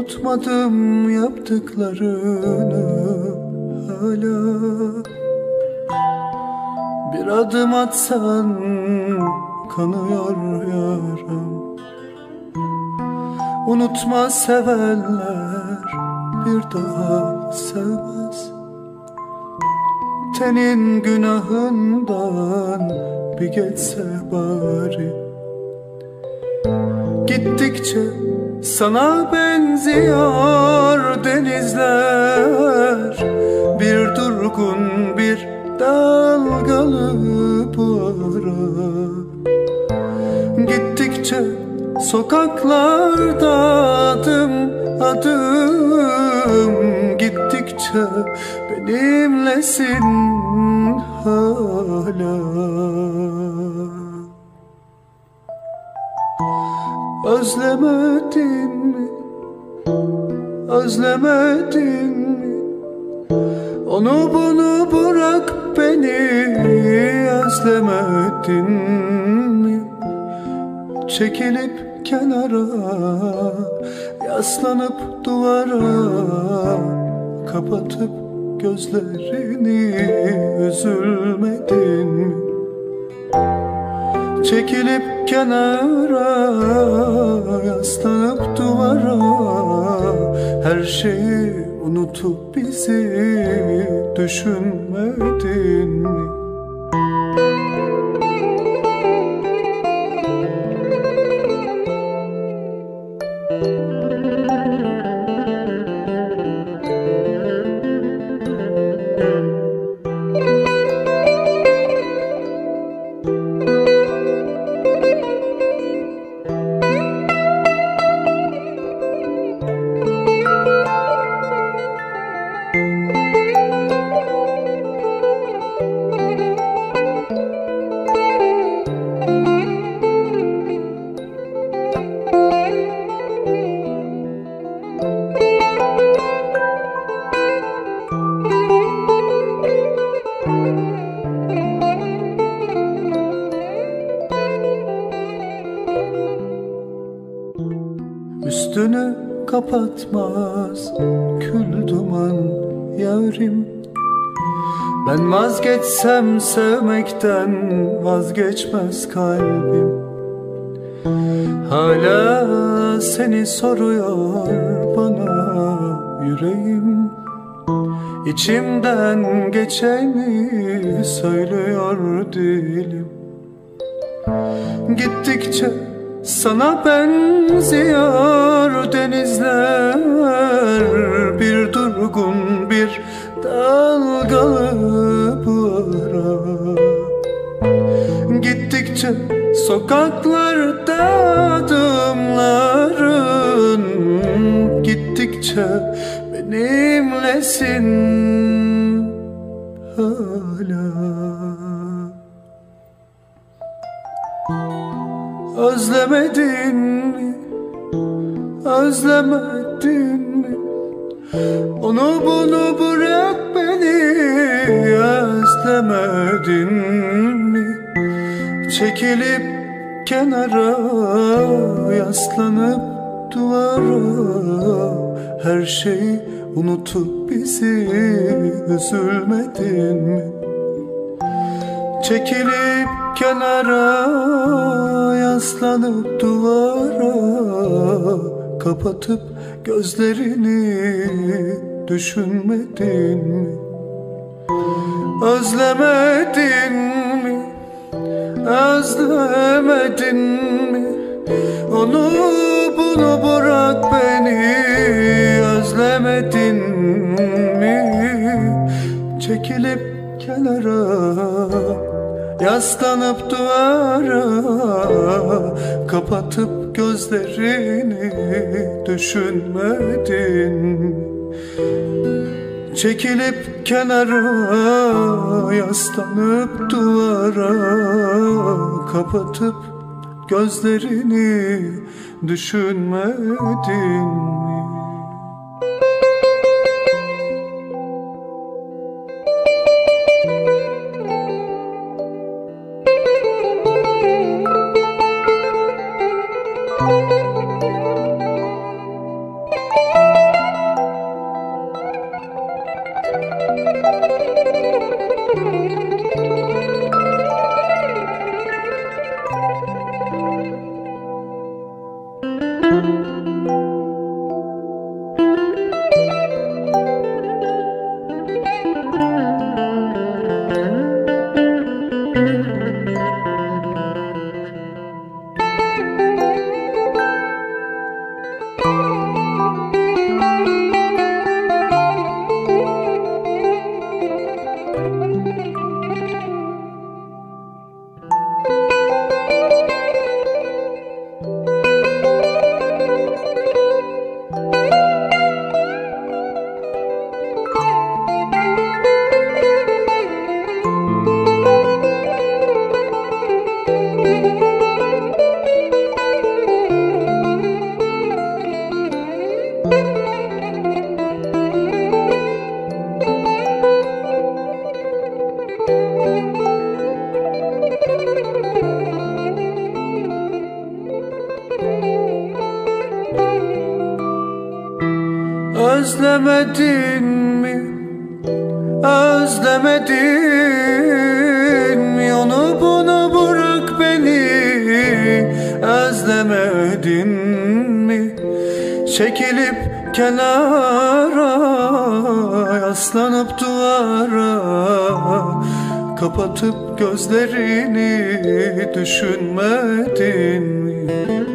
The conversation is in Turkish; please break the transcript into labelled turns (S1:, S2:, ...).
S1: Unutmadım yaptıklarını hala. Bir adım atsan kanıyor yaram. Unutma, sevenler bir daha sevmez. Tenin günahından bir geçse bari. Gittikçe sana benziyor denizler. Bir durgun, bir dalgalı bu ara. Gittikçe sokaklarda adım adım, gittikçe benimlesin hala. Özlemedin mi? Özlemedin mi? Onu bunu bırak beni, özlemedin mi? Çekilip kenara, yaslanıp duvara, kapatıp gözlerini üzülmedin mi? Çekilip kenara, yaslanıp duvara, her şeyi unutup bizi düşünmedin mi? Üstünü kapatmaz kül duman yarim. Ben vazgeçsem sevmekten vazgeçmez kalbim. Hala seni soruyor bana yüreğim. İçimden geçeni söylüyor dilim. Gittikçe sana benziyor denizler. Bir durgun, bir dalgalı bu ara. Gittikçe sokaklarda adımların, gittikçe benimlesin hala. Özlemedin mi? Özlemedin mi? Onu bunu bırak beni, özlemedin mi? Çekilip kenara, yaslanıp duvara, her şeyi unutup bizi üzülmedin mi? Çekilip kenara, yaslanıp duvara, kapatıp gözlerini düşünmedin mi? Özlemedin mi? Özlemedin mi? Onu bunu bırak beni, özlemedin mi? Çekilip kenara, yaslanıp duvara, kapatıp gözlerini düşünmedin mi? Çekilip kenara, yaslanıp duvara, kapatıp gözlerini düşünmedin mi? Özlemedin mi? Özlemedin mi? Onu bunu bırak beni. Özlemedin mi? Çekilip kenara, yaslanıp duvara, kapatıp gözlerini düşünmedin mi?